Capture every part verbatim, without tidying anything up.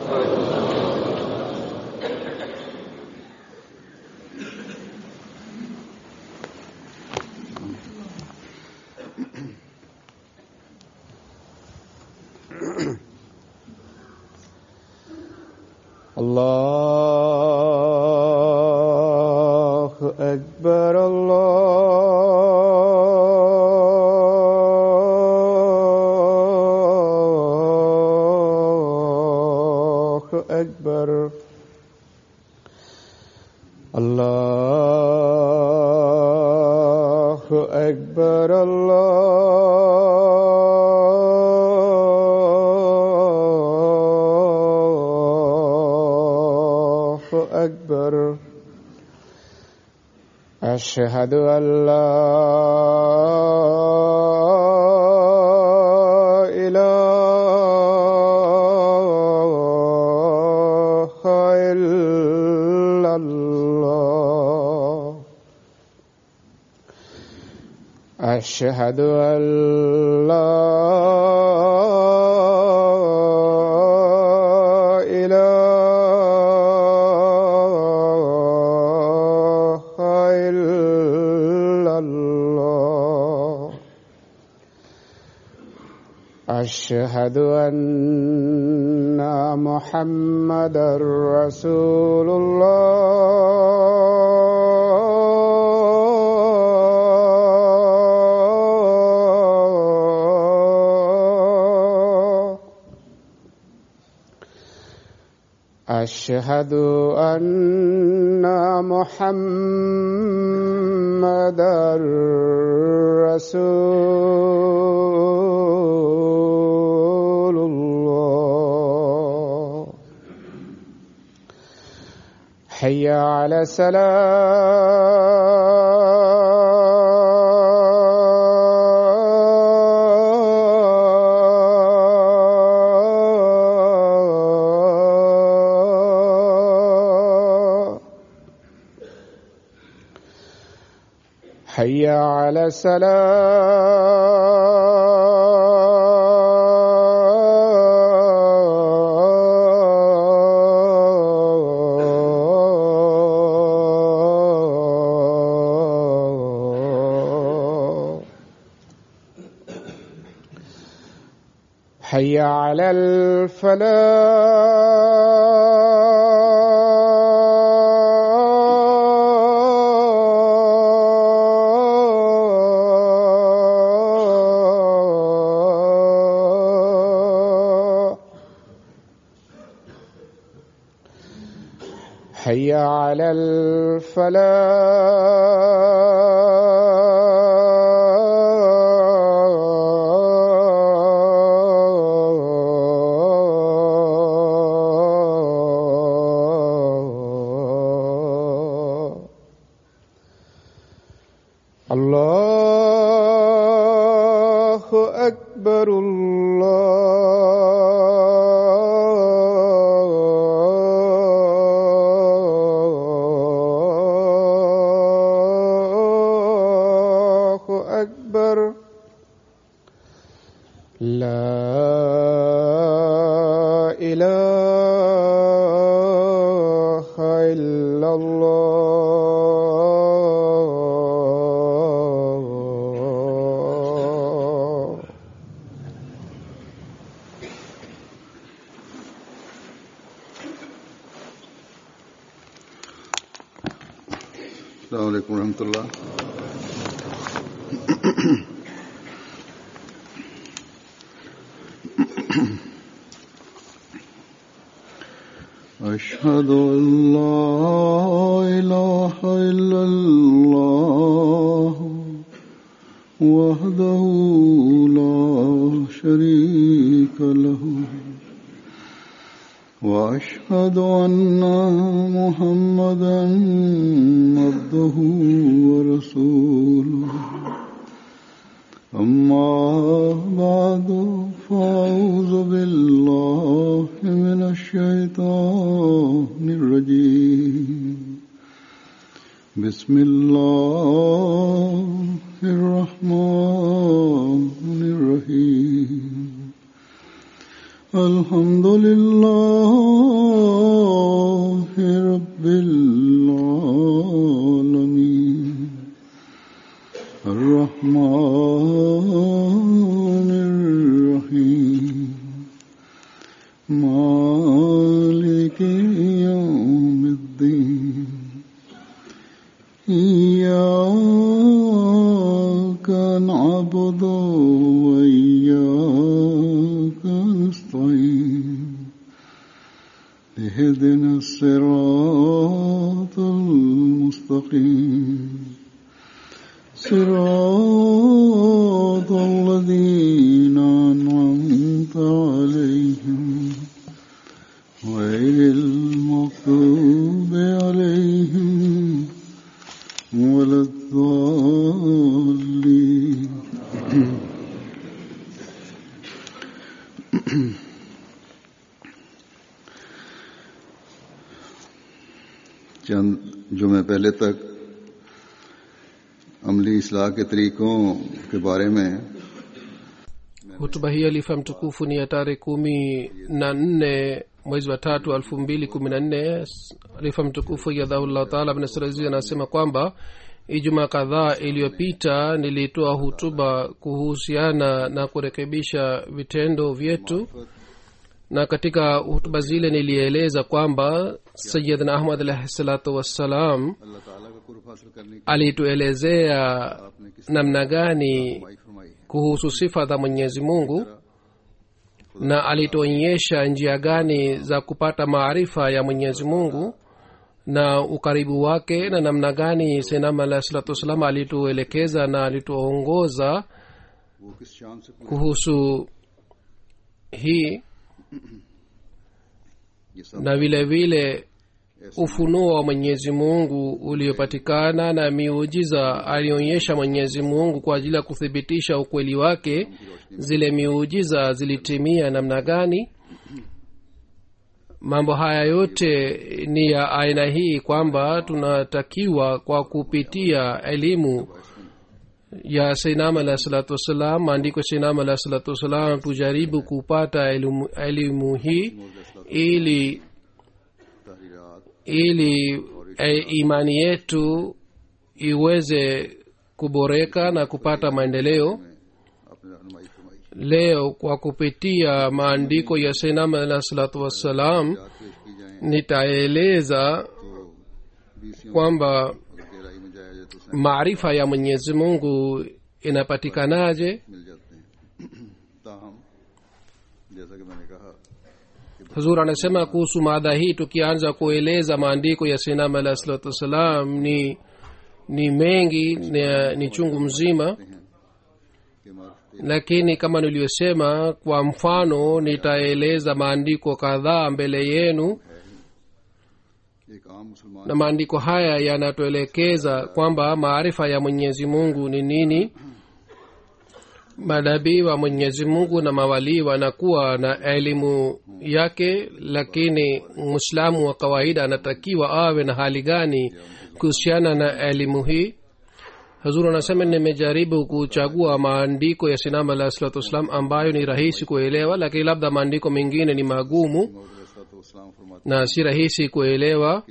الله أكبر الله أكبر الله أكبر أكبر. أشهد أن لا إله إلا الله. أشهد أن لا أشهد أن محمدًا رسول الله. أشهد أن محمدًا رسول الله. حي على الصلاة. حي على الصلاة. حي على الفلاح. حي على الفلاح. الله أكبر الله أكبر. لا إله إلا الله. السلام عليكم ورحمة الله. أشهد أن لا إله إلا الله وحده لا شريك له وأشهد أن محمدًا عبده ورسوله. أما بعد فأعوذ بالله من الشيطان الرجيم. بسم الله الرحمن الرحيم. الحمد لله إياك نعبد وإياك نستعين اهدنا الصراط المستقيم صراط الذين أنعمت عليهم غير المغضوب عليهم ولا الضالين. चंद जुमे पहले तक अमली इस्लाह के तरीकों के बारे में hutuba hii alifa mtukufu ni ya tarehe kumi na nne mwezi wa tatu elfu mbili kumi na nne. alifa mtukufu yadhaullah taala bin sirazi anasema kwamba ijumaa kadhaa iliyopita nilitoa hutuba kuhusiana na kurekebisha vitendo vyetu, na katika hutuba zile nilieleza kwamba Sayyidina Ahmad alayhi salatu wassalam alituelezea namna gani kuhusu sifa za Mwenyezi Mungu, na alituonyesha njia gani za kupata maarifa ya Mwenyezi Mungu na ukaribu wake, na namna gani Sayyidina alayhi salatu wassalam alituelekeza na alituongoza kuhusu hii, na vile vile ufunuo wa Mwenyezi Mungu uliopatikana na miujiza alionyesha Mwenyezi Mungu kwa ajili ya kuthibitisha ukweli wake. Zile miujiza zilitimia namna gani? Mambo haya yote ni ya aina hii kwamba tunatakiwa kwa kupitia elimu ya Sayyidina alayhi salatu wasalam, maandiko Sayyidina alayhi salatu wasalam, tujaribu kupata elimu, elimu hii ili ili e, imani yetu iweze kuboreka na kupata maendeleo. Leo kwa kupitia maandiko ya Sayyidina alayhi salatu wassalam nitaeleza kwamba maarifa ya Mwenyezi Mungu inapatikanaje. Huzur anasema kuhusu mada hii, tukianza kueleza maandiko ya Sayyidina alayhi salatu wassalam ni ni mengi, ni, ni chungu mzima, lakini kama niliyosema, kwa mfano nitaeleza maandiko kadhaa mbele yenu, na maandiko haya yanatuelekeza kwamba maarifa ya Mwenyezi Mungu ni nini. Manabii wa Mwenyezi Mungu na mawali wanakuwa na elimu yake, lakini Muislamu wa kawaida anatakiwa awe na hali gani kuhusiana na elimu hii? Hazur anasema nimejaribu kuchagua maandiko ya Sayyidina alayhi salatu wasallam ambayo ni rahisi kuelewa, lakini labda maandiko mengine ni magumu na si rahisi kuelewa.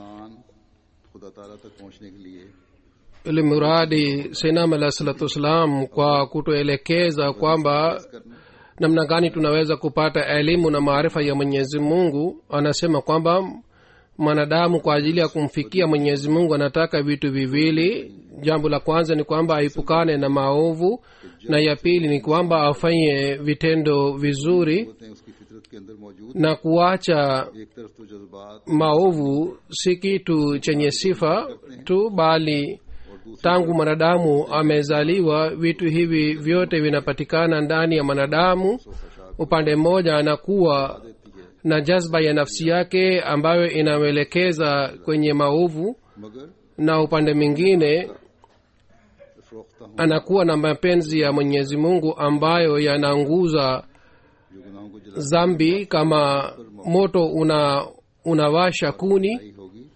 Ile muradi Sayyidina alayhi salatu wasallam kwa kutuelekeza kwamba namna gani tunaweza kupata elimu na maarifa ya Mwenyezi Mungu, anasema kwamba mwanadamu kwa ajili ya kumfikia Mwenyezi Mungu anataka vitu viwili. Jambo la kwanza ni kwamba aipukane na maovu, na ya pili ni kwamba afanye vitendo vizuri na kuacha maovu. Si kitu chenye sifa tu, bali tangu mwanadamu amezaliwa vitu hivi vyote vinapatikana ndani ya mwanadamu. Upande mmoja anakuwa na jazba ya nafsi yake ambayo inamwelekeza kwenye maovu, na upande mwingine anakuwa na mapenzi ya Mwenyezi Mungu ambayo yanaunguza dhambi kama moto una unawasha kuni.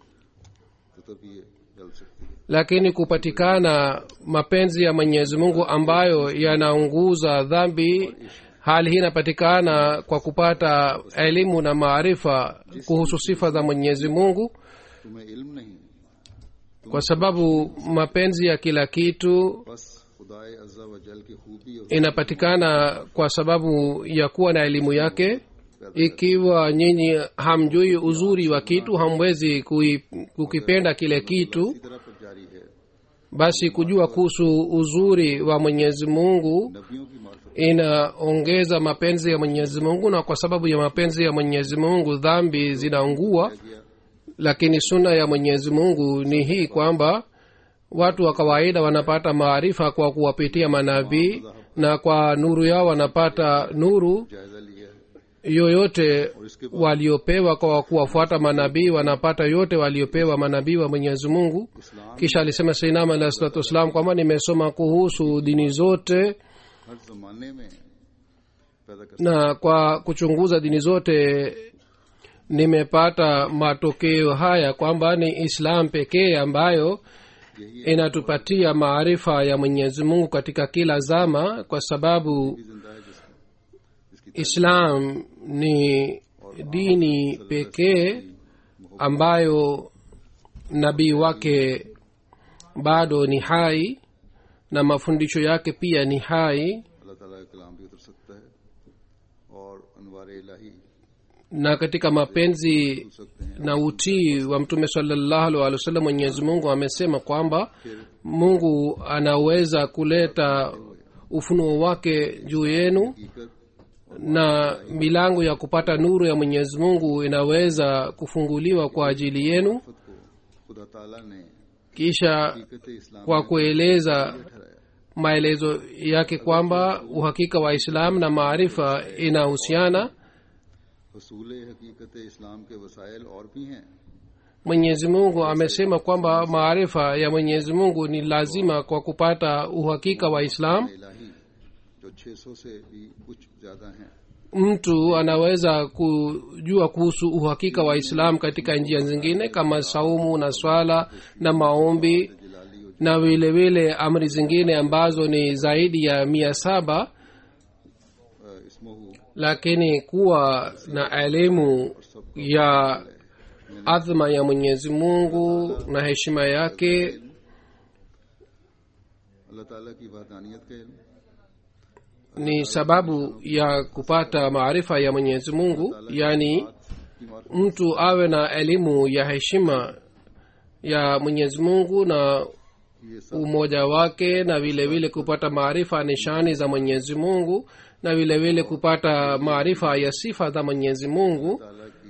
Lakini kupatikana mapenzi ya Mwenyezi Mungu ambayo yanaunguza dhambi, hali hii inapatikana kwa kupata elimu na maarifa kuhusu sifa za Mwenyezi Mungu, kwa sababu mapenzi ya kila kitu inapatikana kwa sababu ya kuwa na elimu yake. Ikiwa nyinyi hamjui uzuri wa kitu, hamwezi kukipenda kile kitu. basi kujua kuhusu uzuri wa mwenyezi mungu नबियों की मार्फत inaongeza mapenzi ya mwenyezi mungu, na kwa sababu ya mapenzi ya mwenyezi mungu dhambi zinaungua. Lakini suna ya mwenyezi mungu ni hii kwamba watu wa kawaida wanapata maarifa kwa kuwapitia manabii, na kwa nuru yao wanapata nuru. जायजा लिया है Yoyote waliopewa kwa kuwafuata manabii wanapata yote waliopewa manabii wa mwenyezi mungu. Kisha alisema sayyidina alayhi salatu wasalam kwamba nimesoma kuhusu dini zote, हर जमाने में पैदा कर na kwa kuchunguza dini zote nimepata matokeo haya kwamba ni islam pekee ambayo inatupatia maarifa ya mwenyezi mungu katika kila zama, kwa sababu जिंदा है जिसका जिसकी islam ni dini pekee ambayo nabii wake bado ni hai na mafundisho yake pia ni hai, अल्लाह ताला का कलाम भी उतर सकता है और अनवार इलाही na katika mapenzi हो सकते हैं। na utii wa mtume sallallahu alaihi wasallam mwenyezi mungu amesema kwamba mungu anaweza kuleta ufunuo wake juu yenu, हकीकत na milango ya kupata nuru ya mwenyezi mungu inaweza kufunguliwa kwa ajili yenu. को खुदा ताला ने Kisha हकीकत इस्लाम kwa kueleza ठहराया। maelezo yake kwamba uhakika wa islam na maarifa inahusiana, हुसूल हकीकत इस्लाम के वसाइल और भी हैं। mwenyezi mungu amesema kwamba maarifa ya mwenyezi mungu ni lazima kwa kupata uhakika wa islam. इलाही जो छह सौ से भी कुछ ज्यादा हैं। Mtu anaweza kujua kuhusu uhakika wa islam katika njia zingine kama saumu na swala na maombi जिलाली और na vile vile amri zingine ambazo ni zaidi ya mia saba. इसमोहू Lakini kuwa na elimu ya adhma ya mwenyezi mungu na heshima yake अल्लाह ताला की वहदानियत का इल्म, ni sababu ya kupata maarifa ya mwenyezi mungu, yani की मार्फत mtu awe na elimu ya heshima ya mwenyezi mungu na ये सब umoja wake, na vile vile kupata maarifa nishani za mwenyezi mungu, na vile vile kupata maarifa ya sifa za mwenyezi mungu. ताला की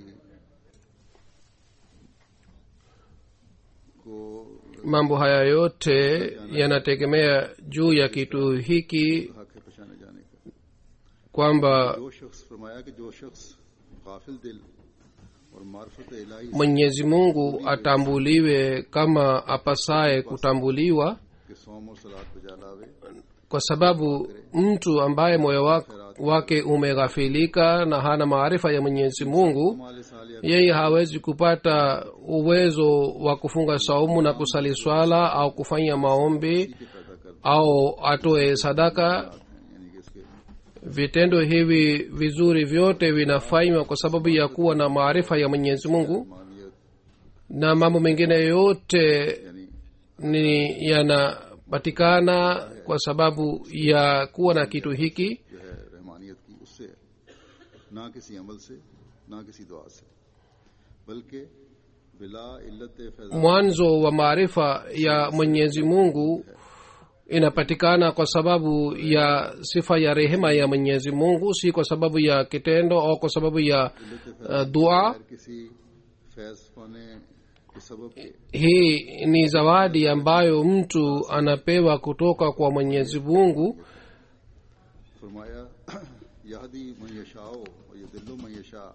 को Mambo haya yote yanategemea juu ya kitu hiki हक है पहचाने जाने का। kwamba जो शख्स फरमाया कि जो शख्स गाफिल दिल और मार्फत इलाही mwenyezi mungu atambuliwe kama apasaye kutambuliwa, के सौम और सलात बजा लावे, kwa sababu mtu ambaye moyo wak- wake umeghafilika na hana maarifa ya mwenyezi mungu, माल साल या yeye hawezi kupata uwezo wa kufunga saumu na kusali swala au kufanya maombi के पैदा कर au atoe sadaka. यानी कि इसके Vitendo hivi vizuri vyote vinafanywa kwa sababu ya kuwa na maarifa ya mwenyezi mungu, मानियत na mambo mengine yote यानी ni yanapatikana kwa sababu ya kuwa na kitu hiki. जो है रहमानियत की उससे है, ना किसी अमल से ना किसी दुआ से, बल्कि बिला इल्लत Faiza Mwanzo wa maarifa ya mwenyezi mungu inapatikana kwa sababu ya sifa ya rehema ya mwenyezi mungu, si kwa sababu ya kitendo au kwa sababu ya uh, dua. गैर किसी फैज पाने के सबब के Hii ni zawadi ambayo mtu anapewa kutoka kwa mwenyezi mungu, फरमाया यहदी मन यशाओ और यदिल्लु मन यशा।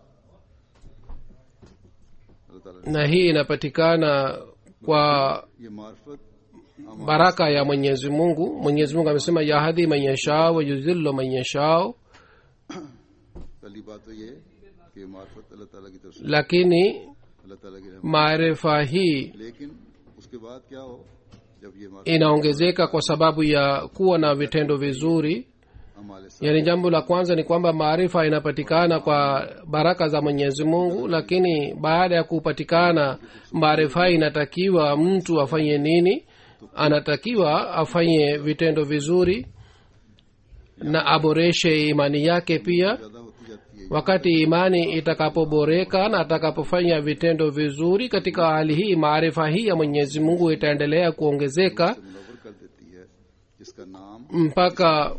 अल्लाह ताला ने na hii inapatikana kwa ये मार्फत baraka ya mwenyezi mungu. Mwenyezi mungu amesema yahdi man yashao wa yuzillu man yashao, पहली बात तो ये कि मार्फत अल्लाह ताला की तरफ से lakini अल्लाह ताला की रहमत, maarifa hii लेकिन उसके बाद क्या हो जब ये मार्फत inaongezeka kwa sababu ya kuwa na vitendo vizuri. हमारे साथ Yaani jambo la kwanza ni kwamba maarifa inapatikana kwa baraka za mwenyezi mungu, lakini baada ya kupatikana maarifa inatakiwa mtu afanye nini? Anatakiwa afanye vitendo vizuri na aboreshe imani yake pia. ज्यादा होती जाती है wakati imani itakapoboreka na atakapofanya vitendo vizuri katika hali hii maarifa hii ya mwenyezi mungu itaendelea kuongezeka Munawwar कर देती है जिसका नाम mpaka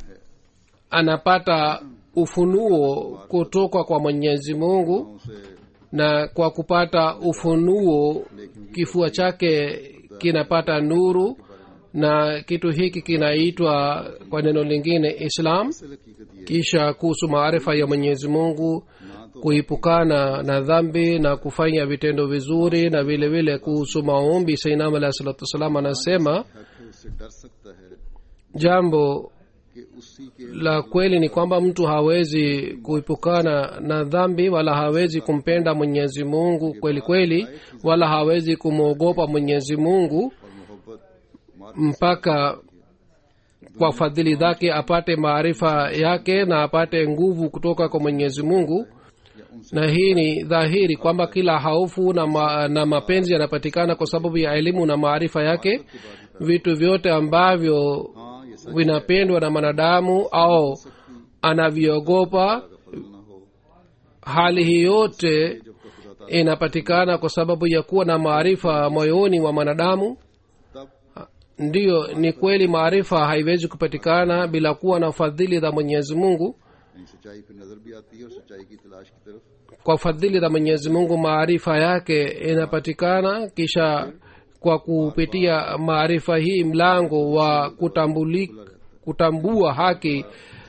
anapata ufunuo kutoka kwa mwenyezi mungu उसे na kwa kupata ufunuo kifua chake kinapata nuru na kitu hiki kinaitwa kwa neno lingine islam असल हकीकत ये kisha kuhusu maarifa ya mwenyezi mungu kuipukana na dhambi na kufanya vitendo vizuri na vile vile kuhusu maombi sainam alahi salatu wassalam anasema है कि उससे डर सकता है jambo कि उसी के la kweli ni kwamba mtu hawezi kuipukana na dhambi wala hawezi kumpenda mwenyezi mungu kweli kweli wala hawezi kumwogopa mwenyezi mungu और मोहब्बत मार mpaka kwa fadhili zake apate maarifa yake na apate nguvu kutoka kwa mwenyezi mungu या उनसे na hii ni dhahiri kwamba kila haufu na, ma, na mapenzi yanapatikana kwa sababu ya elimu na maarifa yake vitu vyote ambavyo हाँ ये सच vinapendwa na mwanadamu au anaviogopa फजल ना हो hali hii yote जब का खुदा ताला inapatikana kwa sababu ya kuwa na maarifa moyoni wa mwanadamu तब ndiyo ni kweli maarifa haiwezi kupatikana bila kuwa na fadhili za mwenyezi mungu इन सच्चाई पर नजर भी आती है और सच्चाई की तलाश की तरफ kwa fadhili za mwenyezi mungu maarifa yake inapatikana kisha kwa kupitia maarifa hii mlango wa kutambuli, kutambua haki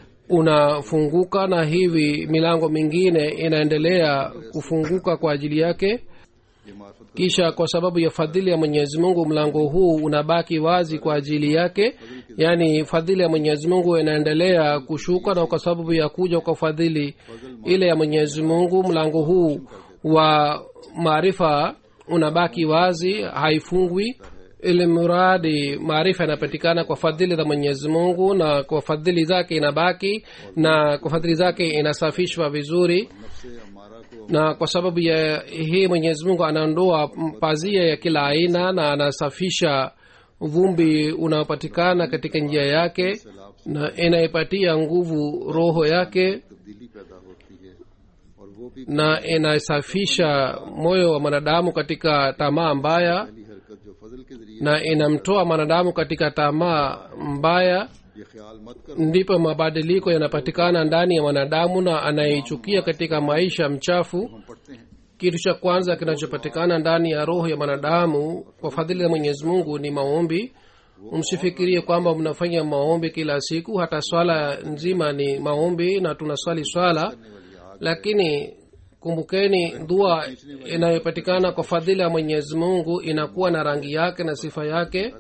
unafunguka na hivi milango mingine inaendelea kufunguka kwa ajili yake ये मार्फत का kisha kwa sababu ya fadhili ya mwenyezi mungu mlango huu unabaki wazi kwa ajili yake yaani fadhili ya mwenyezi mungu inaendelea kushuka na kwa sababu ya kuja kwa fadhili ile ya mwenyezi mungu mlango huu wa maarifa unabaki wazi haifungwi ili muradi maarifa yanapatikana kwa fadhili za mwenyezi mungu na kwa fadhili zake inabaki na kwa fadhili zake inasafishwa vizuri नफ्से हमारा को na kwa sababu ya hii mwenyezi mungu anaondoa pazia ya kila aina na anasafisha vumbi unaopatikana katika njia yake na inaipatia nguvu roho yake तब्दीली पैदा होती है और वो भी na inasafisha moyo wa mwanadamu katika tamaa mbaya पहली हरकत जो फजल के जरिए na inamtoa mwanadamu katika tamaa mbaya ये ख्याल मत करो ndipo mabadiliko yanapatikana ndani ya mwanadamu na anaichukia katika maisha mchafu हम पढ़ते हैं kitu cha kwanza kinachopatikana ndani ya roho ya mwanadamu kwa fadhili za mwenyezi mungu ni maombi msifikirie kwamba mnafanya maombi kila siku hata swala nzima ni maombi na tunaswali swala lakini kumbukeni dua inayopatikana kwa fadhili ya mwenyezi mungu inakuwa na rangi yake na sifa yake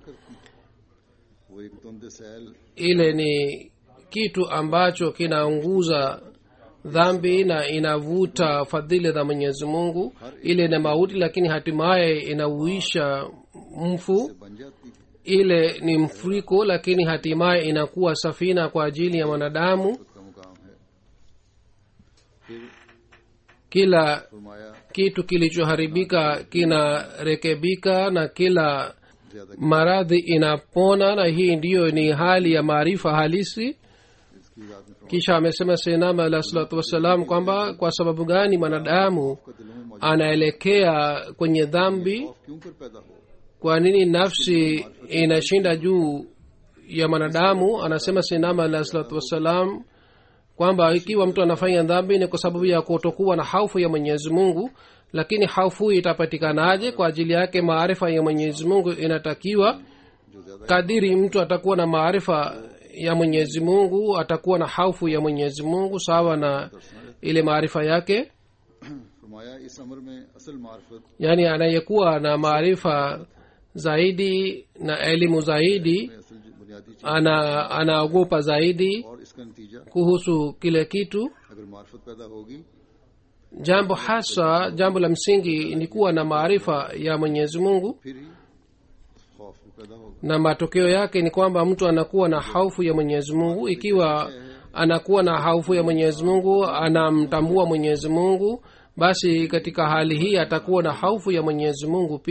वो एक तुंद सैल ile ni kitu ambacho kinaunguza dhambi na inavuta fadhili za mwenyezi mungu ile ni mauti lakini hatimaye inauisha mfu बन जाती है ile ni mfuriko lakini hatimaye inakuwa safina kwa ajili ya mwanadamu का मुकाम है फिर kila फरमाया kitu kilichoharibika kinarekebika na kila ज्यादा maradhi inapona na hii ndiyo ni hali ya maarifa halisi इसकी रात में kisha amesema senama alah salatu wassalam kwamba kwa sababu gani mwanadamu का दिलों में मौजूद anaelekea kwenye dhambi खौफ क्यों कर पैदा हो kwa nini nafsi inashinda juu ya mwanadamu anasema senama alah salatu wassalam kwamba ikiwa mtu anafanya dhambi ni kwa sababu ya kutokuwa na haufu ya mwenyezi mungu lakini haufu itapatikanaje kwa ajili yake maarifa ya mwenyezi mungu inatakiwa जो ज्यादा kadiri mtu atakuwa na maarifa ya mwenyezi mungu atakuwa na haufu ya mwenyezi mungu sawa na ile maarifa yake फरमाया इस अमर में असल मार्फत yaani anayekuwa na maarifa zaidi na elimu zaidi में असल जो बुनियादी चीज ana anaogopa zaidi और इसका नतीजा kuhusu kile kitu अगर मार्फत पैदा होगी jambo hasa jambo la msingi ni kuwa na maarifa ya mwenyezi mungu फिर ही खौफ भी पैदा होगा na matokeo yake ni kwamba mtu anakuwa na haufu ya mwenyezi mungu ikiwa anakuwa na haufu ya mwenyezi mungu anamtambua mwenyezi mungu basi katika hali hii atakuwa na haufu ya mwenyezi mungu pia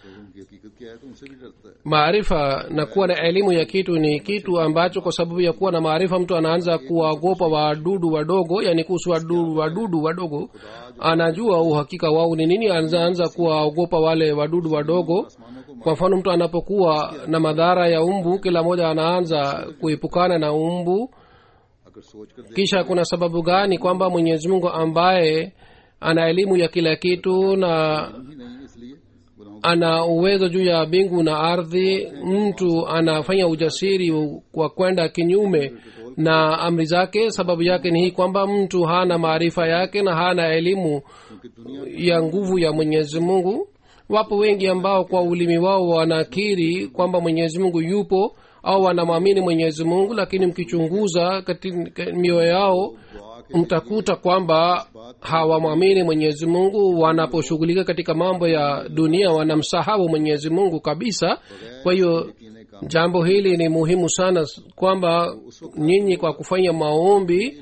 जब उनकी हकीकत क्या है तो उनसे भी डरता है। maarifa na kuwa na elimu ya kitu ni kitu ambacho kwa sababu ya kuwa na maarifa mtu anaanza kuwaogopa wadudu wadogo, yani kuhusu wadudu wadudu wadogo anajua uhakika wao ni nini, anaanza kuwaogopa wale wadudu wadogo. Kwa mfano mtu anapokuwa na madhara ya umbu, kila mmoja anaanza kuepukana na umbu. अगर सोच कर Kisha kuna sababu gani kwamba Mwenyezi Mungu ambaye ana elimu ya kila kitu na ही नहीं, इसलिए गुनाहों ana uwezo juu ya mbingu na ardhi, mtu anafanya ujasiri kwa kwenda kinyume na amri zake. Sababu yake ni hii kwamba mtu hana maarifa yake na hana elimu क्योंकि दुनिया ya nguvu ya Mwenyezi Mungu. Wapo wengi ambao kwa ulimi wao wanakiri kwamba Mwenyezi Mungu yupo au wanamwamini Mwenyezi Mungu, lakini mkichunguza katika mioyo yao mtakuta kwamba hawamwamini Mwenyezi Mungu. Wanaposhughulika katika mambo ya dunia wanamsahau Mwenyezi Mungu kabisa. Kwa hiyo jambo hili ni muhimu sana kwamba nyinyi kwa kufanya maombi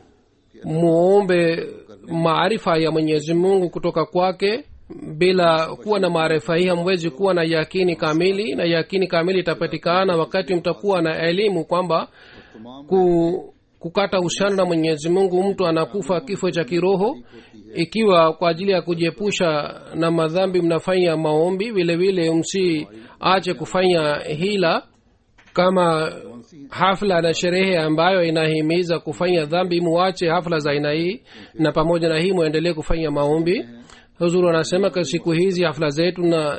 muombe maarifa ya Mwenyezi Mungu kutoka kwake. Bila kuwa na maarifa hii hamwezi kuwa na yakini kamili, na yakini kamili itapatikana wakati mtakuwa na elimu kwamba ku, kukata uhusiano na Mwenyezi Mungu mtu anakufa kifo cha kiroho. Ikiwa kwa ajili ya kujiepusha na madhambi mnafanya maombi, vile vile msiache kufanya hila kama hafla na sherehe ambayo inahimiza kufanya dhambi, muache hafla za aina hii, na pamoja na hii muendelee kufanya maombi. Huzuru anasema kwa siku hizi hafla zetu na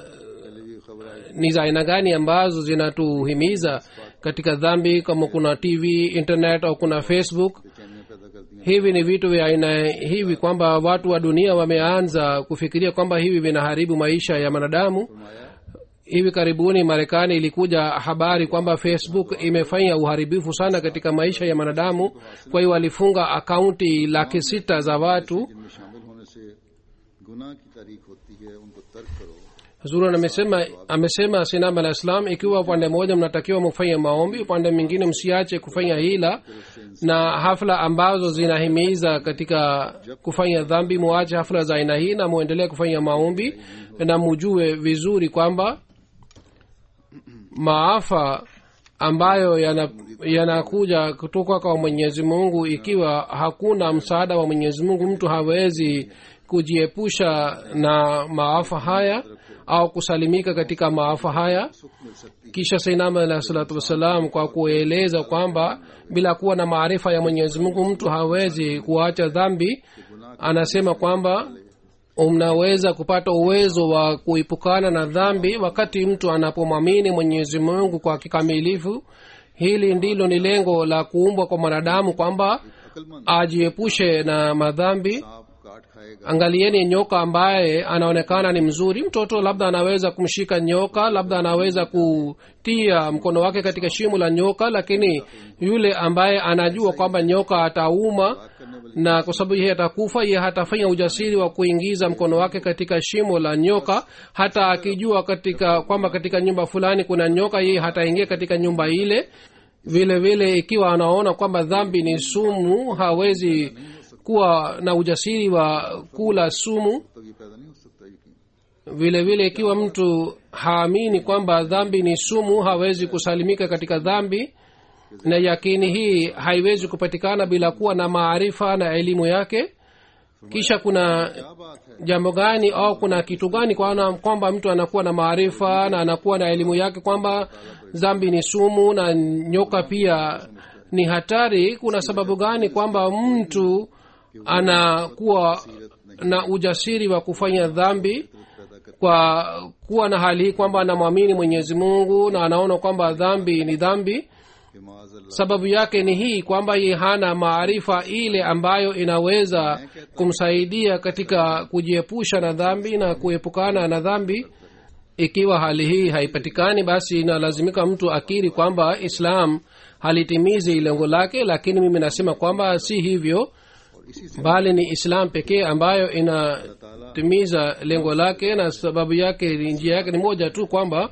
ni za aina gani ambazo zinatuhimiza katika dhambi, kama kuna T V, internet au kuna Facebook. Hivi ni vitu vya aina hivi kwamba watu wa dunia wameanza kufikiria kwamba hivi vinaharibu maisha ya wanadamu. Hivi karibuni Marekani ilikuja habari kwamba Facebook imefanya uharibifu sana katika maisha ya wanadamu. Kwa hiyo walifunga akaunti laki sita za watu. गुनाह की तारीख होती है, उनको तर्क करो। Huzuru amesema amesema Sinam al-Islam, ikiwa upande mmoja mnatakiwa mfanye maombi, upande mwingine msiache kufanya hila na hafla ambazo zinahimiza katika kufanya dhambi. Muache hafla za aina hii na muendelee kufanya maombi, na mujue vizuri kwamba maafa ambayo yanakuja yana kutoka kwa Mwenyezi Mungu, ikiwa hakuna msaada wa Mwenyezi Mungu mtu hawezi kujiepusha na maafa haya au kusalimika katika maafa haya. Kisha Sayyidina alayhi salatu wasalam kwa kueleza kwamba bila kuwa na maarifa ya Mwenyezi Mungu mtu hawezi kuacha dhambi, anasema kwamba mnaweza kupata uwezo wa kuepukana na dhambi wakati mtu anapomwamini Mwenyezi Mungu kwa kikamilifu. Hili ndilo ni lengo la kuumbwa kwa mwanadamu, kwamba ajiepushe na madhambi. Angalieni nyoka ambaye anaonekana ni mzuri. Mtoto labda anaweza kumshika nyoka, labda anaweza kutia mkono wake katika shimo la nyoka, lakini yule ambaye anajua kwamba nyoka atauma na kwa sababu yeye atakufa, yeye hatafanya ujasiri wa kuingiza mkono wake katika shimo la nyoka. Hata akijua katika kwamba katika nyumba fulani kuna nyoka, yeye hataingia katika nyumba ile. Vile vile ikiwa anaona kwamba dhambi ni sumu, hawezi kuwa na ujasiri wa kula sumu. Vile vile ikiwa mtu haamini kwamba dhambi ni sumu, hawezi kusalimika katika dhambi, na yakini hii haiwezi kupatikana bila kuwa na maarifa na elimu yake. Kisha kuna jambo gani au kuna kitu gani kwa kwamba mtu anakuwa na maarifa na anakuwa na elimu yake kwamba dhambi ni sumu na nyoka pia ni hatari? Kuna sababu gani kwamba mtu anakuwa na ujasiri wa kufanya dhambi kwa kuwa na hali hii kwamba anamwamini Mwenyezi Mungu na anaona kwamba dhambi ni dhambi? Sababu yake ni hii kwamba yeye hana maarifa ile ambayo inaweza kumsaidia katika kujiepusha na dhambi na kuepukana na dhambi. Ikiwa hali hii haipatikani, basi inalazimika mtu akiri kwamba Islam halitimizi lengo lake. Lakini mimi nasema kwamba si hivyo, bali ni Islam pekee ambayo inatimiza lengo lake, na sababu yake njia yake ni moja tu, kwamba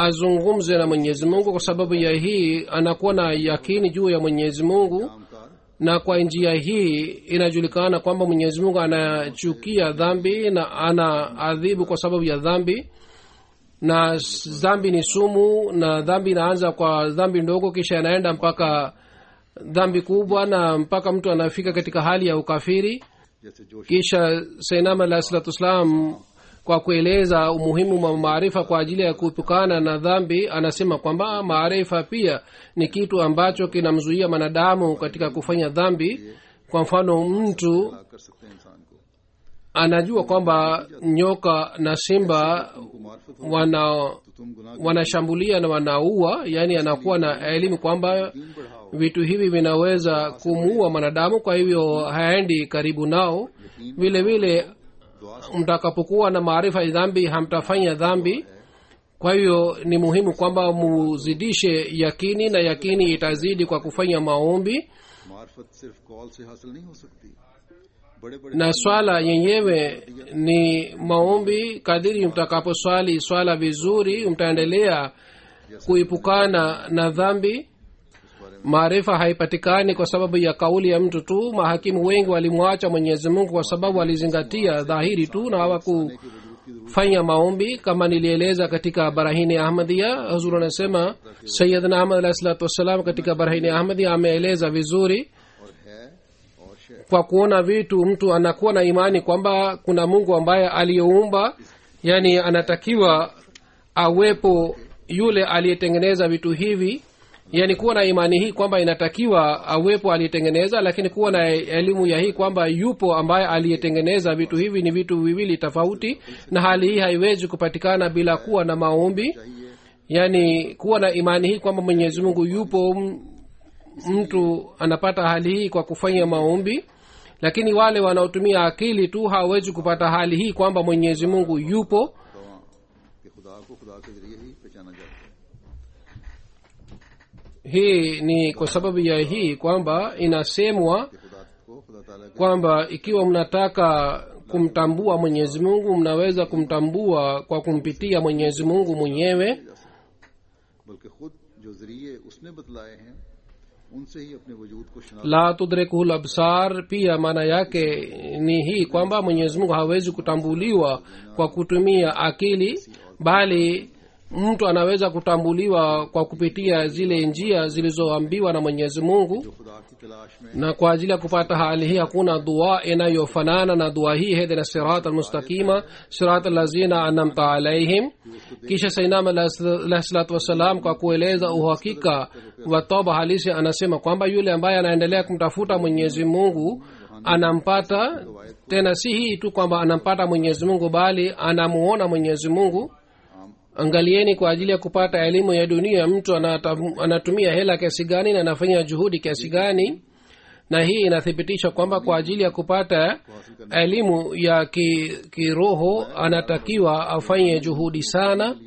azungumze na Mwenyezi Mungu. Kwa sababu ya hii anakuwa na yakini juu ya Mwenyezi Mungu na kwa njia hii inajulikana kwamba mwenyezi mungu anachukia dhambi na ana adhibu kwa sababu ya dhambi, na dhambi ni sumu, na dhambi inaanza kwa dhambi ndogo kisha inaenda mpaka dhambi kubwa na mpaka mtu anafika katika hali ya ukafiri. Kisha Sayyidina alayhi salatu wasalam kwa kueleza umuhimu wa maarifa kwa ajili ya kuepukana na dhambi anasema kwamba maarifa pia ni kitu ambacho kinamzuia mwanadamu katika kufanya dhambi. Kwa mfano, mtu anajua kwamba nyoka na simba wana wanashambulia na wanaua, yani anakuwa na elimu kwamba vitu hivi vinaweza kumuua mwanadamu, kwa hivyo haendi karibu nao. vile vile mtakapokuwa na maarifa ya dhambi hamtafanya dhambi. Kwa hiyo ni muhimu kwamba muzidishe yakini, na yakini itazidi kwa kufanya maombi. Na swala yenyewe ni maombi. Kadiri mtakaposwali swala vizuri, mtaendelea kuepukana na dhambi. Maarifa haipatikani kwa sababu ya kauli ya mtu tu. Mahakimu wengi walimwacha Mwenyezi Mungu kwa sababu walizingatia dhahiri tu na hawakufanya maombi. Kama nilieleza katika Barahini Ahmadiyya, Hazur anasema Sayyidina Ahmad alayhi salatu wasalam katika Barahini Ahmadiyya ameeleza vizuri. Kwa kuona vitu mtu anakuwa na imani kwamba kuna Mungu ambaye aliyeumba, yani anatakiwa awepo yule aliyetengeneza vitu hivi. Yani kuwa na imani hii kwamba inatakiwa awepo aliyetengeneza, lakini kuwa na elimu ya hii kwamba yupo ambaye aliyetengeneza vitu hivi ni vitu viwili tofauti, na hali hii haiwezi kupatikana bila kuwa na maombi. Yani kuwa na imani hii kwamba Mwenyezi Mungu yupo, mtu anapata hali hii kwa kufanya maombi. Lakini wale wanaotumia akili tu hawezi kupata hali hii kwamba Mwenyezi Mungu yupo. Hii ni kwa sababu ya hii kwamba inasemwa kwamba ikiwa mnataka kumtambua Mwenyezi Mungu, mnaweza kumtambua kwa kumpitia Mwenyezi Mungu mwenyewe. La tudrikuhul absar, pia maana yake ni hii kwamba Mwenyezi Mungu hawezi kutambuliwa kwa kutumia akili, bali mtu anaweza kutambuliwa kwa kupitia zile njia zilizoambiwa na Mwenyezi Mungu. Na kwa ajili ya kupata hali hii hakuna dua inayofanana na dua hii, ihdina siratal mustaqima siratal lazina an'amta alaihim. Kisha Sayyidina alayhi salatu wasalam kwa kueleza uhakika wa toba halisi anasema kwamba yule ambaye anaendelea kumtafuta Mwenyezi Mungu anampata. Tena si hii tu kwamba anampata Mwenyezi Mungu, bali anamuona Mwenyezi Mungu. Angalieni, kwa ajili ya kupata elimu ya dunia mtu anatumia hela kiasi gani na anafanya juhudi kiasi gani. Na hii inathibitisha kwamba kwa ajili ya kupata elimu ya kiroho ki anatakiwa afanye juhudi sana.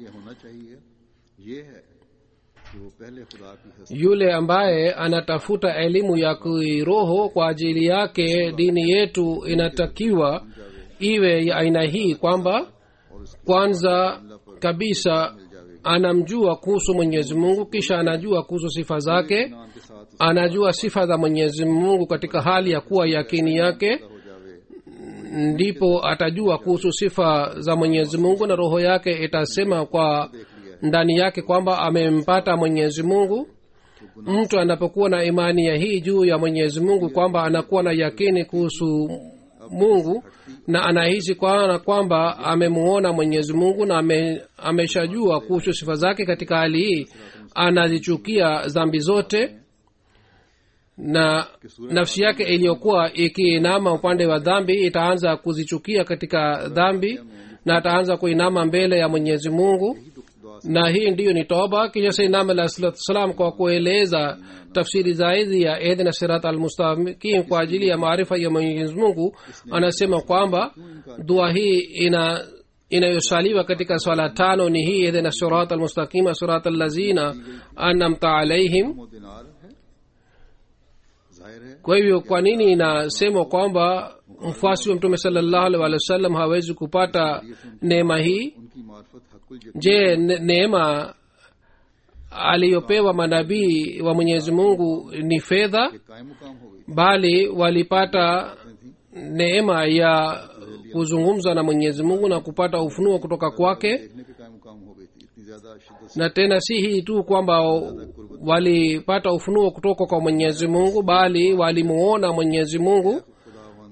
Yule ambaye anatafuta elimu ya kiroho, kwa ajili yake dini yetu inatakiwa iwe ya aina hii kwamba kwanza kabisa anamjua kuhusu Mwenyezi Mungu, kisha anajua kuhusu sifa zake, anajua sifa za Mwenyezi Mungu katika hali ya kuwa yakini yake, ndipo atajua kuhusu sifa za Mwenyezi Mungu, na roho yake itasema kwa ndani yake kwamba amempata Mwenyezi Mungu. Mtu anapokuwa na imani ya hii juu ya Mwenyezi Mungu kwamba anakuwa na yakini kuhusu Mungu na anahisi kwa kwamba amemuona Mwenyezi Mungu na ame, ameshajua kuhusu sifa zake, katika hali hii anazichukia dhambi zote, na nafsi yake iliyokuwa ikiinama upande wa dhambi itaanza kuzichukia katika dhambi na ataanza kuinama mbele ya Mwenyezi Mungu, na hii ndiyo ni toba. Kisha Sayyidina alayhi salatu wasalam kwa kueleza tafsiri zaidi ya ihdina siratal mustaqim kwa ajili ya maarifa ya Mwenyezi Mungu anasema kwamba dua hii ina inayosaliwa katika swala tano ni hii ihdina siratal mustaqim siratal lazina an'amta alaihim. Kwa hivyo kwa nini inasema kwamba mfuasi wa Mtume sallallahu alaihi wasallam hawezi kupata neema hii? Je, neema aliyopewa manabii wa mwenyezi mungu ni fedha, कि कायम मुकाम हो गई bali walipata neema ya kuzungumza na mwenyezi mungu na kupata ufunuo kutoka kwake. देखने के कायम मुकाम हो गई थी, इतनी ज्यादा शिद्दत से Na tena si hii tu kwamba walipata ufunuo kutoka kwa mwenyezi mungu, bali walimuona mwenyezi mungu. खुदावन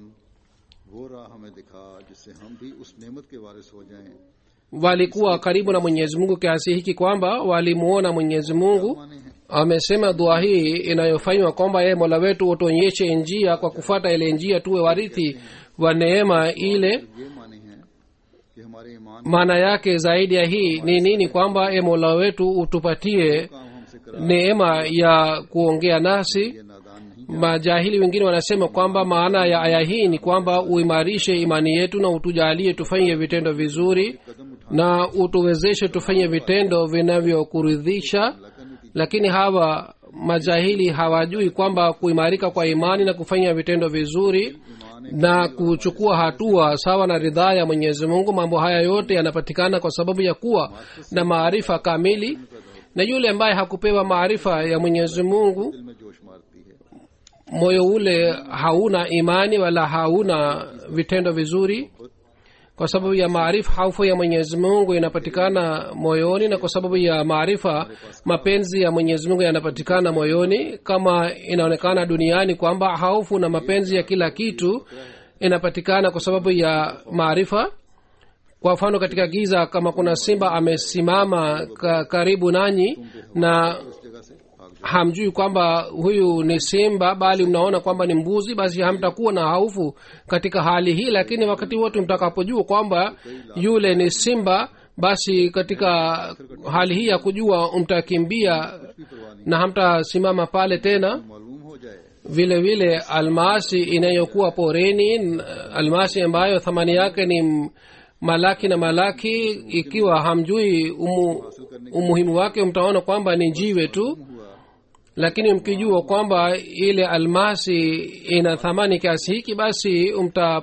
वो राह हमें दिखा जिससे हम भी उस नेमत के वारिस हो जाएं। Walikuwa karibu na mwenyezi mungu kiasi hiki kwamba walimuona mwenyezi mungu. माने हैं Amesema dua hii inayofanywa kwamba yeye mola wetu utuonyeshe njia, kwa kufuata ile njia tuwe warithi wa neema ile. ये माने हैं कि हमारे ईमान Maana yake zaidi ya hii ni nini? Kwamba ye mola wetu utupatie काम हमसे करा, neema ya kuongea nasi. ये नादान नहीं Majahili wengine wanasema kwamba maana ya aya hii ni kwamba uimarishe imani yetu na utujalie tufanye vitendo vizuri कदम उठा na utuwezeshe tufanye vitendo vinavyokuridhisha. Lakini hawa majahili hawajui kwamba kuimarika kwa imani na kufanya vitendo vizuri na kuchukua hatua sawa na ridhaa ya mwenyezi mungu, mambo haya yote yanapatikana kwa sababu ya kuwa na maarifa kamili. Na yule ambaye hakupewa maarifa ya mwenyezi mungu, दिल में जोश मारती है। moyo ule hauna imani wala hauna vitendo vizuri. Kwa sababu ya maarifa, hofu ya mwenyezi mungu inapatikana moyoni, na kwa sababu ya maarifa, mapenzi ya mwenyezi mungu yanapatikana moyoni. Kama inaonekana duniani kwamba hofu na mapenzi ya kila kitu inapatikana kwa sababu ya maarifa. Kwa mfano, katika giza, kama kuna simba amesimama ka, karibu nanyi na उस जगह से भाग जाओ। hamjui kwamba huyu ni simba, bali mnaona kwamba ni mbuzi, basi hamtakuwa na hofu katika hali hii. Lakini wakati wote mtakapojua kwamba yule ni simba, basi katika hali hii ya kujua mtakimbia na hamtasimama pale tena. मालूम हो जाए Vile vile almasi inayokuwa poreni, almasi ambayo thamani yake ni malaki na malaki, ikiwa hamjui umu, umuhimu wake, mtaona kwamba ni jiwe tu. Lakini mkijua kwamba ile almasi ina thamani kiasi hiki, basi umta,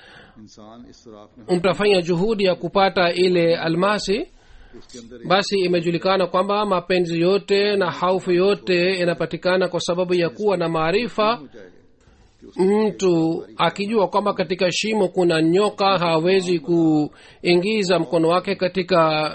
इंसान इस सुराख में mtafanya juhudi ya kupata ile almasi. उसके अंदर Basi imejulikana kwamba mapenzi yote na haufu yote inapatikana kwa sababu ya kuwa na maarifa. हो जाएगा कि Mtu akijua kwamba katika shimo kuna nyoka, hawezi kuingiza mkono wake katika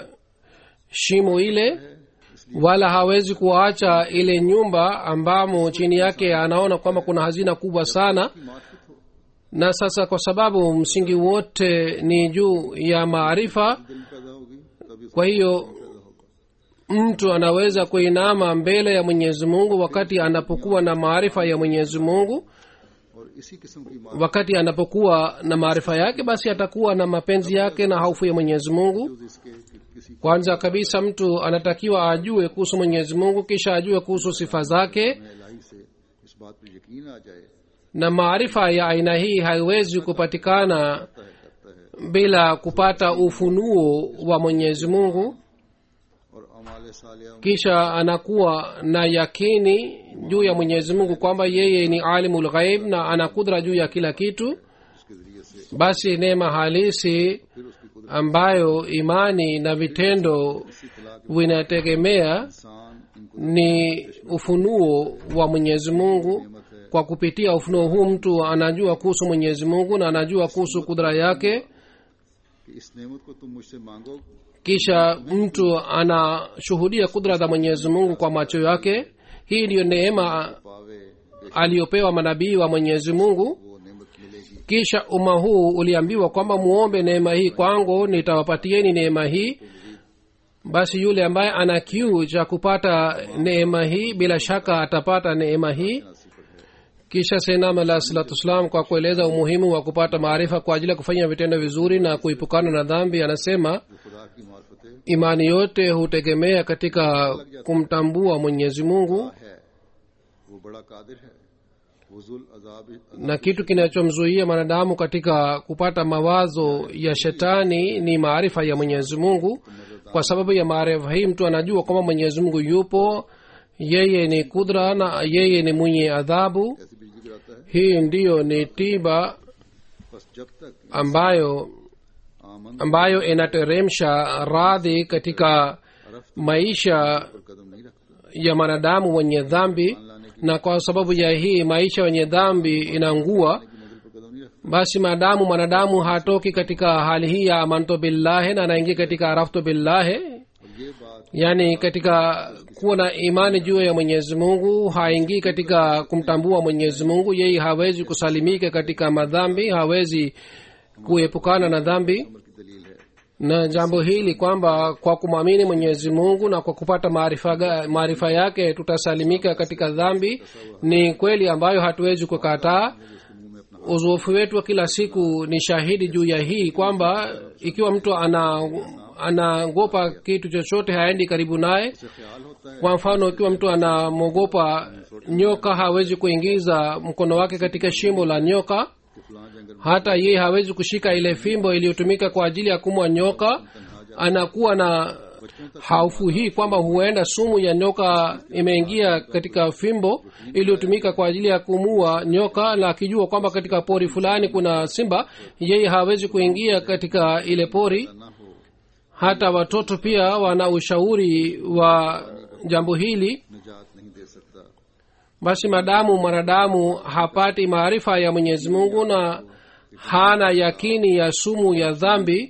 shimo ile, wala hawezi kuacha ile nyumba ambamo chini yake anaona kwamba kuna hazina kubwa sana. मार्फत हो Na sasa kwa sababu msingi wote ni juu ya maarifa, दिल पैदा होगी तभी kwa hiyo पैदा होगा। mtu anaweza kuinama mbele ya mwenyezi mungu wakati anapokuwa na maarifa ya mwenyezi mungu. और इसी किस्म की मार्फत Wakati anapokuwa na maarifa yake, basi atakuwa na mapenzi yake na hofu ya mwenyezi mungu. इसके कि किसी Kwanza kabisa mtu anatakiwa ajue kuhusu mwenyezi mungu, kisha ajue kuhusu sifa zake. इलाही से इस बात पर यकीन आ जाए Na maarifa ya aina hii haiwezi kupatikana करता है bila kupata ufunuo wa mwenyezi mungu. और अमाल सालिया Kisha anakuwa na yakini juu ya mwenyezi mungu kwamba yeye ni alimul ghaib na ana kudra juu ya kila kitu. उसके जरिए से Basi neema halisi फिर उसकी कुदरत ambayo imani na vitendo इसी तलाक vinategemea इंसान इनको ni ufunuo wa mwenyezi mungu. Kwa kupitia ufunuo huu mtu anajua kuhusu mwenyezi mungu na anajua kuhusu kudra yake. कि इस नेमत को तुम मुझसे मांगो Kisha mtu anashuhudia kudra za mwenyezi mungu kwa macho yake. Hii ndiyo neema पावे बेशक aliyopewa manabii wa mwenyezi mungu. वो नेमत मिलेगी। Kisha umma huu uliambiwa kwamba muombe neema hii kwangu, nitawapatieni neema hii. Basi yule ambaye ana kiu cha kupata neema hii, bila shaka atapata neema hii. Kisha Sayyidina Alayhi Salatu Wassalam, kwa kueleza umuhimu wa kupata maarifa kwa ajili ya kufanya vitendo vizuri na kuipukana na dhambi, anasema जो खुदा की मार्फतें imani yote hutegemea katika kumtambua mwenyezi mungu, है वो बड़ा कादिर है। वो जुल अजाब na kitu kinachomzuia mwanadamu katika kupata mawazo ya shetani ni maarifa ya mwenyezi mungu. Kwa sababu ya maarifa hii mtu anajua kwamba mwenyezi mungu yupo, yeye ni kudra na yeye ni mwenye adhabu. ऐसी बिजली गिराता है। Hii ndiyo ni tiba बस जब तक ambayo आमन ambayo inateremsha radhi katika अरफ maisha पर कदम नहीं रखता ya mwanadamu wenye dhambi, na kwa sababu ya hii maisha wenye dhambi inaungua. Basi maadamu mwanadamu hatoki katika hali hii ya amantu billahi na anaingia katika araftu billahi, yani katika kuwa na imani juu ya Mwenyezi Mungu, haingii katika kumtambua Mwenyezi Mungu, yeye hawezi kusalimika katika madhambi, hawezi kuepukana na dhambi. Na jambo hili kwamba kwa kumwamini Mwenyezi Mungu na kwa kupata maarifa maarifa yake tutasalimika katika dhambi ni kweli ambayo hatuwezi kukataa. Uzoefu wetu wa kila siku ni shahidi juu ya hii kwamba ikiwa mtu ana anaogopa kitu chochote haendi karibu naye. Kwa mfano, ikiwa mtu anamwogopa nyoka hawezi kuingiza mkono wake katika shimo la nyoka, hata yeye hawezi kushika ile fimbo iliyotumika kwa ajili ya kumua nyoka. Anakuwa na hofu hii kwamba huenda sumu ya nyoka imeingia katika fimbo iliyotumika kwa ajili ya kumua nyoka, na akijua kwamba katika pori fulani kuna simba, yeye hawezi kuingia katika ile pori. Hata watoto pia wana ushauri wa jambo hili. Basi madamu mwanadamu hapati maarifa ya Mwenyezi Mungu na hana yakini ya sumu ya dhambi,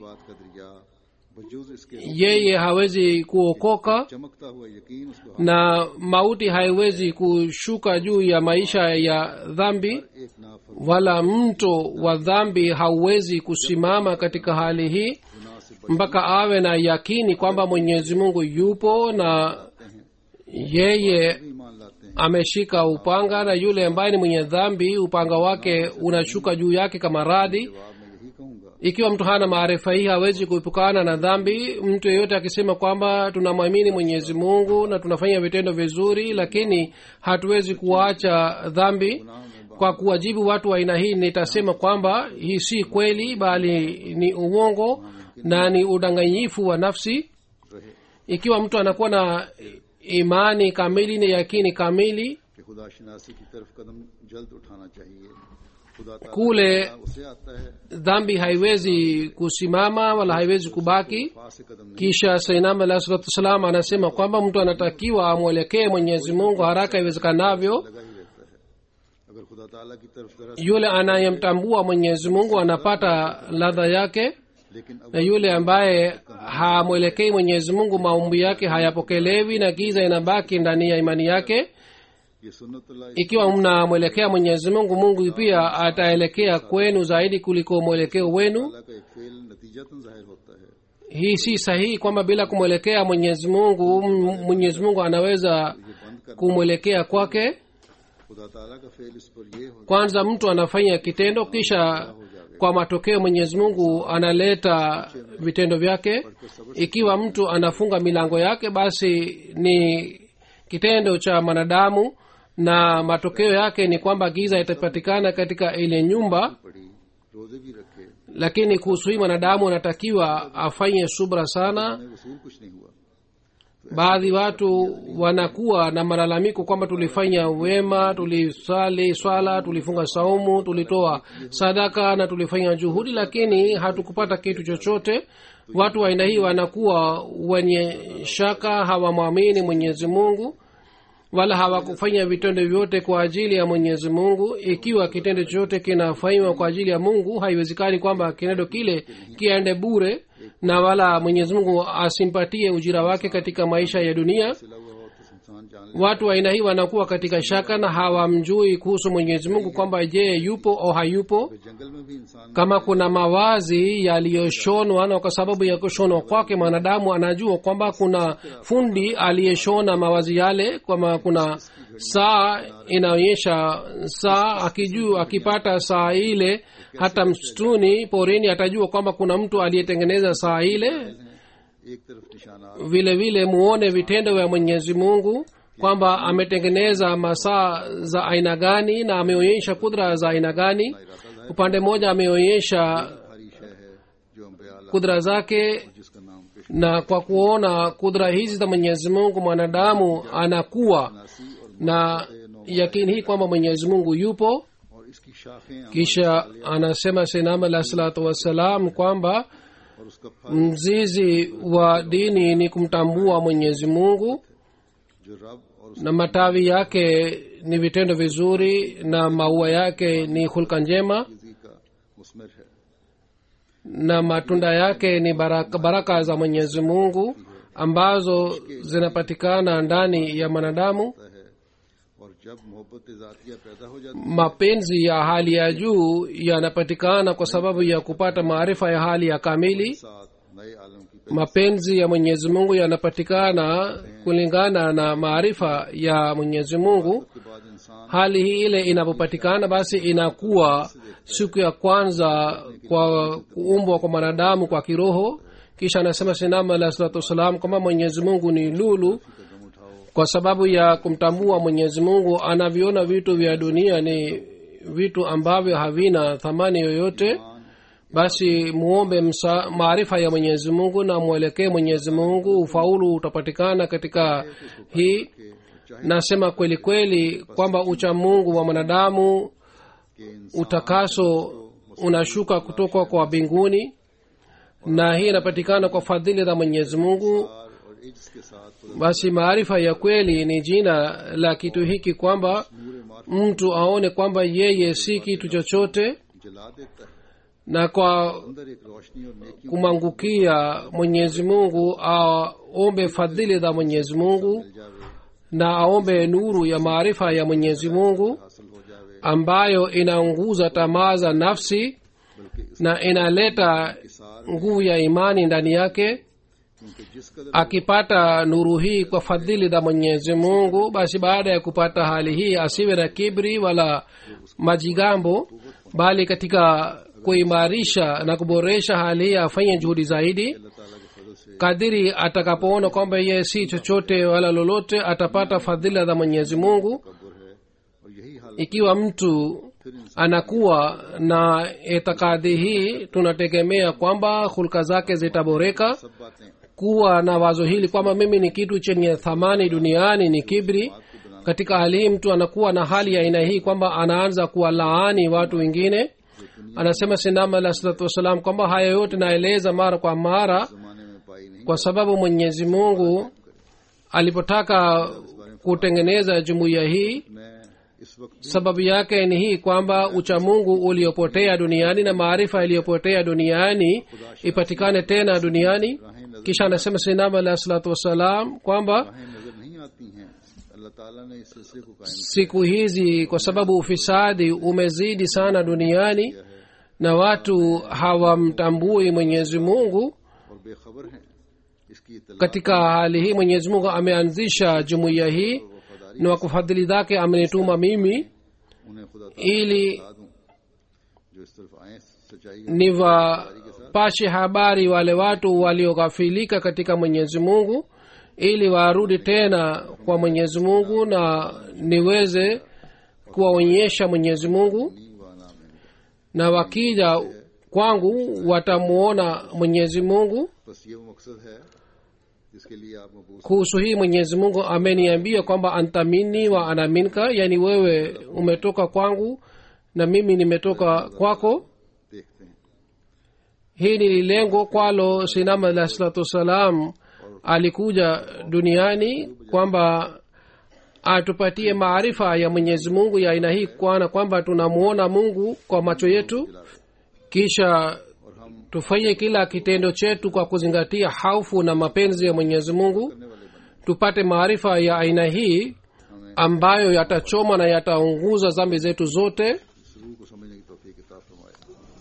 yeye hawezi kuokoka na mauti haiwezi kushuka juu ya maisha ya dhambi, wala mto wa dhambi hauwezi kusimama katika hali hii mpaka awe na yakini kwamba Mwenyezi Mungu yupo na yeye ameshika upanga, na yule ambaye ni mwenye dhambi upanga wake unashuka juu yake kama radi. Ikiwa mtu hana maarifa hii hawezi kuepukana na dhambi. Mtu yeyote akisema kwamba tunamwamini Mwenyezi Mungu na tunafanya vitendo vizuri lakini hatuwezi kuacha dhambi, kwa kuwajibu watu wa aina hii nitasema kwamba hii si kweli, bali ni uongo na ni udanganyifu wa nafsi. Ikiwa mtu anakuwa na imani kamili na yakini kamili, kule dhambi haiwezi kusimama wala haiwezi kubaki. Kisha Sayyidina alayhi salatu wasalam anasema kwamba mtu anatakiwa amwelekee Mwenyezi Mungu haraka iwezekanavyo. Yule anayemtambua Mwenyezi Mungu anapata ladha yake, na yule ambaye hamwelekei Mwenyezi Mungu maombi yake hayapokelewi na giza inabaki ndani ya imani yake. Ikiwa mnamwelekea Mwenyezi Mungu, Mungu pia ataelekea kwenu zaidi kuliko mwelekeo wenu. Hii si sahihi kwamba bila kumwelekea Mwenyezi Mungu Mwenyezi Mungu anaweza kumwelekea kwake. Kwanza mtu anafanya kitendo, kisha kwa matokeo Mwenyezi Mungu analeta vitendo vyake. Ikiwa mtu anafunga milango yake, basi ni kitendo cha mwanadamu na matokeo yake ni kwamba giza itapatikana katika ile nyumba. Lakini kuhusu hii mwanadamu anatakiwa afanye subra sana. Baadhi watu wanakuwa na malalamiko kwamba tulifanya wema, tulisali swala, tulifunga saumu, tulitoa sadaka na tulifanya juhudi, lakini hatukupata kitu chochote. Watu wa aina hii wanakuwa wenye shaka, hawamwamini Mwenyezi Mungu wala hawakufanya vitendo vyote kwa ajili ya Mwenyezi Mungu. Ikiwa kitendo chochote kinafanywa kwa ajili ya Mungu, haiwezekani kwamba kitendo kile kiende bure na wala Mwenyezi Mungu asimpatie ujira wake katika maisha ya dunia. Watu wa aina hii wanakuwa katika shaka na hawamjui kuhusu Mwenyezi Mungu kwamba je, yupo au hayupo. Kama kuna mawazi yaliyoshonwa, na kwa sababu ya kushonwa kwake mwanadamu anajua kwamba kuna fundi aliyeshona mawazi yale. Kama kuna saa inaonyesha saa, akijua akipata saa ile hata msituni porini atajua kwamba kuna mtu aliyetengeneza saa ile. Vile vile muone vitendo vya Mwenyezi Mungu kwamba ametengeneza masaa za aina gani na ameonyesha kudra za aina gani. Upande mmoja ameonyesha kudra zake, na kwa kuona kudra hizi za Mwenyezi Mungu mwanadamu anakuwa na yakini hii kwamba Mwenyezi Mungu yupo. Kisha anasema Sayyidina alayhi salatu wasalam kwamba mzizi wa dini ni kumtambua Mwenyezi Mungu, na matawi yake ni vitendo vizuri na maua yake ni hulka njema जिंदगी का मुस्मर है na matunda yake ni baraka, baraka za Mwenyezi Mungu ambazo zinapatikana ndani ya mwanadamu. है और जब मोहब्बत ज़ातिया पैदा हो जाती Mapenzi ya hali ya juu yanapatikana kwa sababu ya kupata maarifa ya hali ya kamili. है साथ नए आलम की Mapenzi ya Mwenyezi Mungu yanapatikana kulingana na maarifa ya Mwenyezi Mungu. के बाद इंसान Hali hii ile inapopatikana, basi inakuwa siku ya kwanza kwa kuumbwa kwa mwanadamu kwa kiroho. Kisha anasema Sinama alayhi salatu wasalam kwamba Mwenyezi Mungu ni lulu. कदम उठाओ Kwa sababu ya kumtambua Mwenyezi Mungu, anaviona vitu vya dunia ni vitu ambavyo havina thamani yoyote. Basi muombe msa- maarifa ya Mwenyezi Mungu na mwelekee Mwenyezi Mungu, ufaulu utapatikana katika hii. Nasema kweli kweli kwamba ucha Mungu wa mwanadamu, कि इंसान utakaso unashuka kutoka kwa mbinguni, na hii inapatikana kwa fadhili za Mwenyezi Mungu. और इज्ज के साथ Basi maarifa ya kweli ni jina la kitu hiki, kwamba नूर मार्फ mtu aone kwamba yeye si kitu chochote, जला देता है na kwa अंदर एक रोशनी और नेकी kumwangukia Mwenyezi Mungu aombe fadhili za Mwenyezi Mungu मिल जावे na aombe nuru ya maarifa ya Mwenyezi Mungu हासिल हो जावे ambayo inaunguza tamaa za nafsi बल्कि इस na inaleta nguvu ya imani ndani yake. क्योंकि जिस कदर Akipata nuru hii kwa fadhili za Mwenyezi Mungu, basi baada ya kupata hali hii asiwe na kibri wala majigambo, bali katika kuimarisha na kuboresha hali hii afanye juhudi zaidi. अल्लाह ताला के फजल से Kadiri atakapoona kwamba yeye si chochote wala lolote, atapata fadhila za Mwenyezi Mungu. तकब्बुर है और यही हालत Ikiwa mtu anakuwa na itikadi hii, tunategemea kwamba hulka zake zitaboreka. सब बातें Kuwa na wazo hili kwamba mimi ni kitu chenye thamani duniani ni kibri. Katika hali hii mtu anakuwa na hali ya aina hii kwamba anaanza kuwalaani watu wengine. Anasema Sinama alayhi salatu wasalam kwamba haya yote naeleza mara kwa mara जमाने में पाई नहीं kwa sababu Mwenyezi Mungu alipotaka kutengeneza jumuiya hii, मैं इस वक्त sababu yake ni hii kwamba uchamungu uliopotea duniani na maarifa yaliyopotea duniani ipatikane tena duniani. Kisha anasema Sinama alayhi salatu wasalam kwamba राहें नजर नहीं आती हैं अल्लाह ताला ने इस सिलसिले को कायम siku hizi kwa sababu ufisadi umezidi sana duniani na watu hawamtambui Mwenyezi Mungu, और बेखबर हैं इसकी इत्तला katika hali hii Mwenyezi Mungu ameanzisha jumuiya hii na kwa kufadhili zake amenituma mimi उन्हें खुदा ili बता दूं जो इस तरफ आए सच्चाई niwapashe habari wale watu walioghafilika katika Mwenyezi Mungu, ili warudi tena kwa Mwenyezi Mungu na niweze kuwaonyesha Mwenyezi Mungu, na wakija kwangu watamuona Mwenyezi Mungu. बस ये वो मकसद है जिसके लिए आप मबूस Kuhusu hii Mwenyezi Mungu ameniambia kwamba antamini wa anaminka, yani wewe umetoka kwangu na mimi nimetoka kwako. देखते हैं Hii ni lengo kwalo Sinama alayhi salatu wasalam alikuja duniani, kwamba atupatie maarifa ya Mwenyezi Mungu ya aina hii, kwana kwamba tunamuona Mungu kwa macho yetu, kisha tufanye kila kitendo chetu kwa kuzingatia haufu na mapenzi ya Mwenyezi Mungu. Tupate maarifa ya aina hii ambayo yatachoma na yataunguza dhambi zetu zote, इस रूह को समझने की तौफीक अता फरमाए।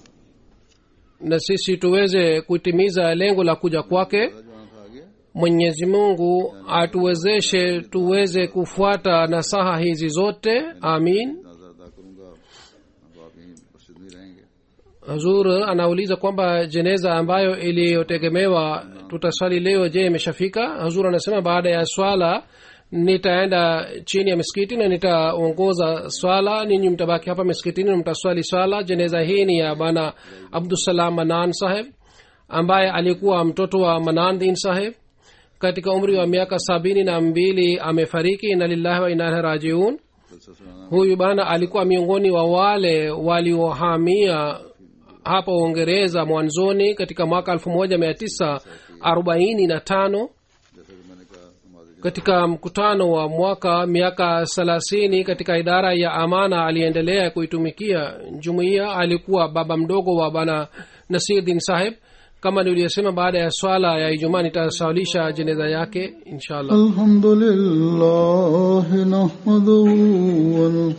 na sisi tuweze kutimiza lengo la kuja kwake. जो था आगे Mwenyezi Mungu atuwezeshe tuweze kufuata nasaha hizi zote. Amin. नजर अदा करूंगा अब आप यहीं मस्जिद में रहेंगे Hazur anauliza kwamba jeneza ambayo iliyotegemewa tutaswali leo, je, imeshafika? Hazur anasema baada ya swala nitaenda chini ya msikiti na nitaongoza swala, ninyi mtabaki hapa msikitini na mtaswali swala. Jeneza hii ni ya bana Abdussalam Manan Saheb ambaye alikuwa mtoto wa Manan Din Saheb. Katika umri wa miaka sabini na mbili amefariki. Inna lillahi wa inna ilaihi rajiun. Huyu bana alikuwa miongoni wa wale waliohamia hapa Uingereza mwanzoni katika mwaka elfu moja mia tisa arobaini na tano. जैसे कि मैंने कहा नमाज katika mkutano wa mwaka miaka thelathini katika idara ya amana aliendelea kuitumikia jumuiya. Alikuwa baba mdogo wa bana Nasiruddin Saheb. kama niliyosema, baada ya swala ya Ijumaa nitasawalisha jeneza yake inshallah. Alhamdulillah nahmaduhu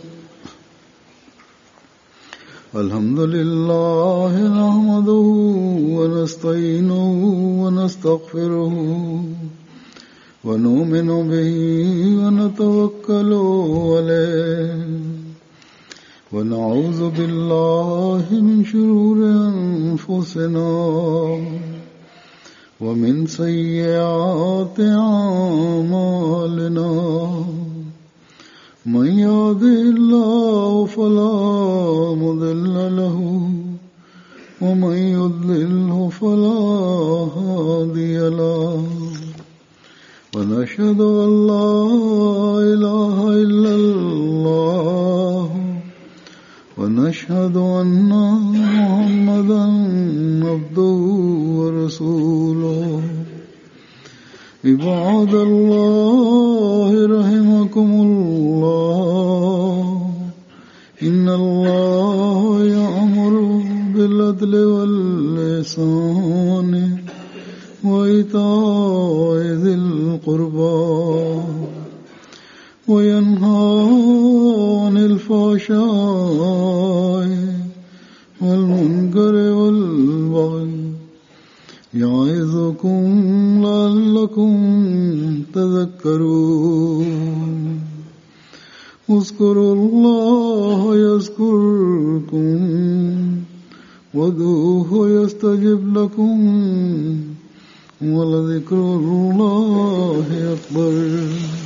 Alhamdulillah nahmaduhu wa nasta'inuhu wa nastaghfiruhu wa nu'minu bihi wa natawakkalu alayhi wa na'udhu billahi min shururi anfusina wa min sayyiati a'malina. من يهده الله فلا مضل له ومن يضلله فلا هادي له ونشهد أن لا إله إلا الله ونشهد أن محمدا عبده ورسوله. عباد الله رحمكم الله إن الله يأمر بالعدل والإحسان وإيتاء ذي القربى وينهى عن الفحشاء والمنكر والبغي يعظكم لعلكم تذكرون. اذكروا الله يذكركم وادعوه يستجب لكم ولذكر الله أكبر.